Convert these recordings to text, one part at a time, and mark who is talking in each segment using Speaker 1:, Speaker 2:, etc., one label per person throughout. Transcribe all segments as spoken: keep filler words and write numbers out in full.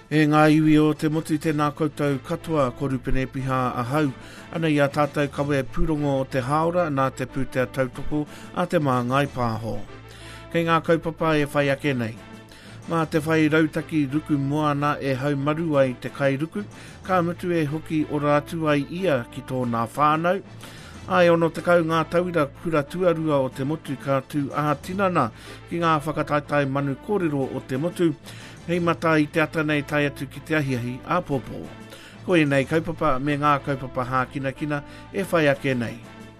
Speaker 1: E ngā iwi o te motu tēnā koutou katoa korupene piha a hau. Ana ia tātou kawe pūrongo o te haora nā te pūtea tautoko a te māngai pāho. Kei ngā kaupapa e whai ake nei. Mā te whai rautaki ruku moana e hau maru ai te kai ruku, ka mutu e hoki ora atu ai ia ki tōna whānau. Ai ono te kau ngā tauira kura tuarua o te motu ka tū a tinana ki ngā whakataitai manu kōrero o te motu. Hei mata i te ata nei tai atu ki te ahiahi a pōpō. Ko e nei kaupapa me ngā kaupapa hākina kina e whai ake nei.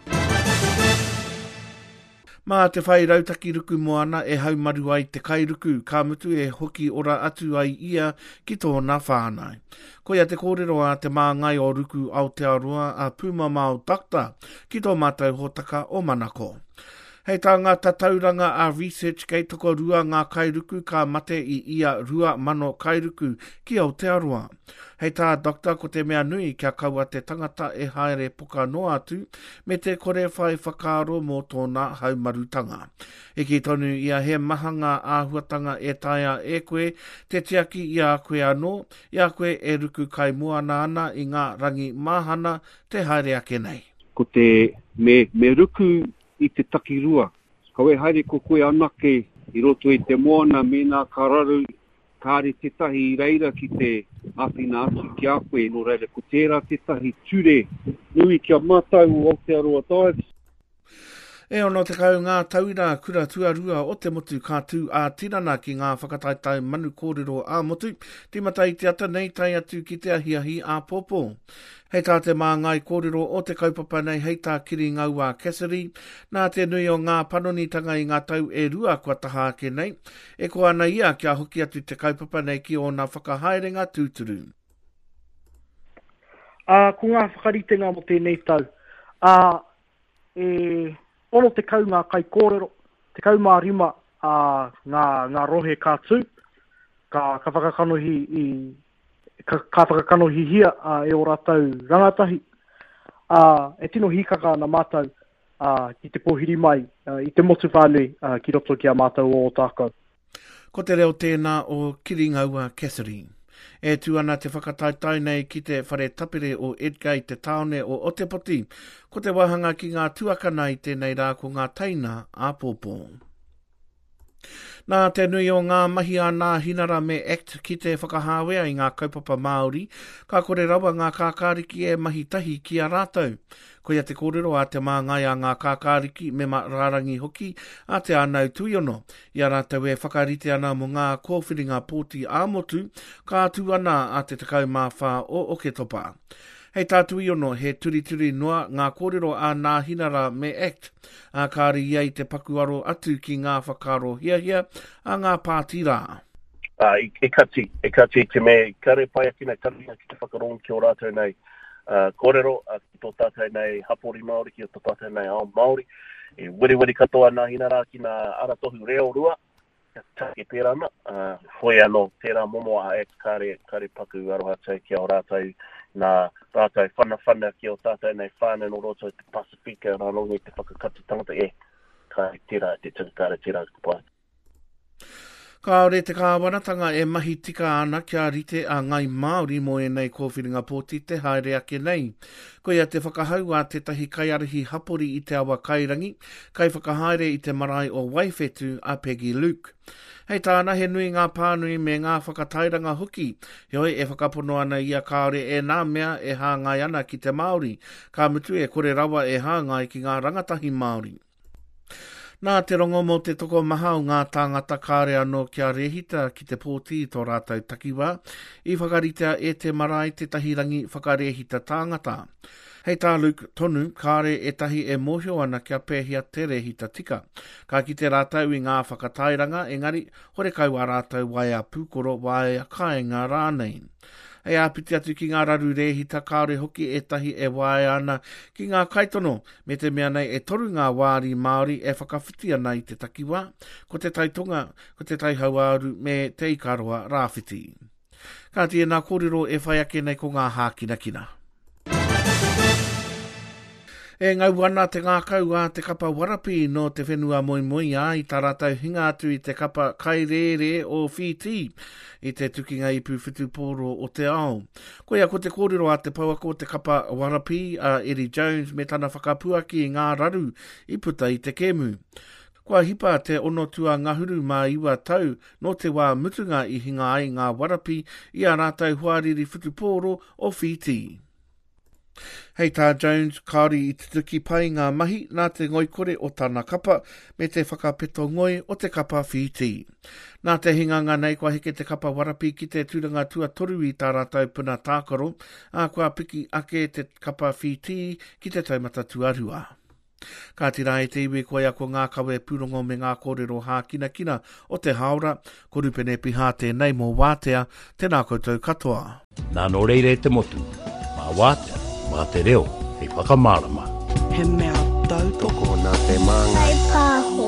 Speaker 1: Mā te whai rautaki ruku moana e hau maru ai te kairuku, ka mutu e hoki ora atu ai ia ki tōna whānai. Ko ia te kōrero a te māngai o ruku Aotearoa a Puma Mau Takta ki tō mātou hotaka o Manako. Hei tā ngā tatauranga a research kei toko rua ngā kairuku ka mate i ia rua mano kairuku ki Aotearoa. Hei tā dokta ko te mea nui kia kaua te tangata e haere puka noa atu me te kore whai whakaaro mō tōna haumarutanga. E ki tonu ia he mahanga āhuatanga e taia e koe te tiaki ia koe anō, ia koe e ruku kai moana ana i ngā rangi mahana te haere ake nei.
Speaker 2: Ko te me, me ruku i te takirua. Kawe haere ko koe anake i roto i te moana me nā kararu kāre tetahi i reira ki te āwhina atu ki a koe no reira ko tērā tetahi ture nui kia mātau o Aotearoa Dives.
Speaker 1: E ono te kau ngā tauira kura tuarua o te motu ka tū a tirana ki ngā whakataitai manu kōrero a motu, timata i te ata nei tai atu ki te ahiahi a pōpō. Hei tā te māngai kōrero o te kaupapa nei hei tā kiri ngau a Cassidy, nā te nui o ngā panonitanga i ngā tau e rua kua taha ake nei, e ko ana ia kia hoki atu te kaupapa nei ki o ngā whakahaerenga tūturu.
Speaker 3: Uh, ko ngā whakaritenga mo tēnei tau, uh, e... ono te kau ngā kai kōrero, te kau mā rima uh, ngā, ngā rohe kātū, ka, ka whakakanohi i, ka, ka whakakanohi hia uh, e o rātau rangatahi. Uh, e tino hikaka na mātau uh, i te pohiri mai, uh, i te motu whānui uh, ki roto ki a mātau o tākau.
Speaker 1: Ko te reo tēnā o Kiringaua Catherine. E tu ana te whakataitai nei ki te whare tapire o Edgar i te taone o Otepoti, ko te wahanga ki ngā tuakana i tēnei rā ko ngā taina a pōpō. Nā te nui o ngā mahi a nā hinara me act ki te whakahāwea i ngā kaupapa Māori, ka kore rawa ngā kākāriki e mahi tahi ki a rātou. Ko ia te kōrero a te māngai a ngā kākāriki me rarangi hoki a te anau tuiono. Ia rātou e whakarite ana mo ngā kōwhiringa pōti āmotu, ka atu ana a te tekau māwhā o Oketopa. Hei tātu iono he turi turi noa ngā kōrero a nā hinara me act, a kāri ia i te pakuaro atu ki ngā whakaro hia hia a ngā pātira.
Speaker 4: Uh, e, e kati, e kati te me kare pai aki nei taringa ki te whakarongo ki o rātou nei uh, kōrero, a ki tō tātou nei hapori Māori, ki o tō tātou nei ao Māori. E wiri wiri katoa nā hinara ki nā aratohu reo rua, take tērā na, uh, hoi anō tērā momo a e kare, kare paku aroha tau ki o rātou nā rātou whana whana ki o tātou nei whānau no roto te Pasifika rā longi te whakakatu tangata e ka tērā te tukara tērā kupai.
Speaker 1: Kāore te kāwanatanga e mahi tika ana kia rite a ngai Māori mo e nei kōwhiringa pōti te haere ake nei. Ko ia te whakahau a te tahi kaiarihi hapori i te awa kairangi, kai whakahaere i te marae o Waifetu a Peggy Luke. Hei tāna he nui ngā pānui me ngā whakatairanga hoki, hoi e whakapono ana ia kāore e nā mea e hāngai ana ki te Māori, ka mutu e kore rawa e hāngai ki ngā rangatahi Māori. Nā te rongo mo te toko maha o ngā tāngata kāre anō kia rehita ki te pōti i tō rātou takiwā, i whakaritea e te marae te tahirangi whakarehita tāngata. Hei tā Luke tonu, kāre e tahi e mohio ana kia pēhia te rehita tika. Ka ki te rātou i ngā whakatairanga, engari, hore kau a rātou waia pūkoro waia kāinga rānei. E āpiti atu ki ngā raru rehita kāore hoki e tahi e waia ana ki ngā kaitono, me te mea nei e toru ngā wāri Māori e whakawhiti ana i te takiwā, ko te taitonga, ko te taihauaru me te ikaroa rāwhiti. Ka tia nā kōrero e whai ake nei ko ngā hākina kina. E ngau ana te ngā kau a te kapa warapi no te whenua moi moi a i tā rātau hinga atu i te kapa kairere o Fiti i te tukinga ipu whitupōro o te ao. Koia ko te kōrero a te pauako te kapa warapi a Eddie Jones me tana whakapuaki i ngā raru i puta i te kemu. Kua hipa te ono tua ngahuru mā iwa tau no te wā mutunga i hinga ai ngā warapi i a rātau huariri whitupōro o Fiti. Hei tā Jones, kāri i te tuki pai ngā mahi nā te ngoikore o tāna kapa me te whakapeto ngoi o te kapa Fiti. Nā te hinganga nei kua heke te kapa warapi ki te tūranga tua toru i tā rātau puna tākaro, a kua piki ake te kapa Fiti ki te taumata tuarua. Ka tira e te iwe koia ko ngā kawe pūrongo me ngā kōrero hā kina kina o te haora, ko rupene piha tēnei mō wātea, tēnā koutou katoa.
Speaker 5: Nā no reire te motu, mā wātea. Mā te reo, hei whakamārama.
Speaker 6: He mea tau
Speaker 7: toko nā te māngai. Hei pāho.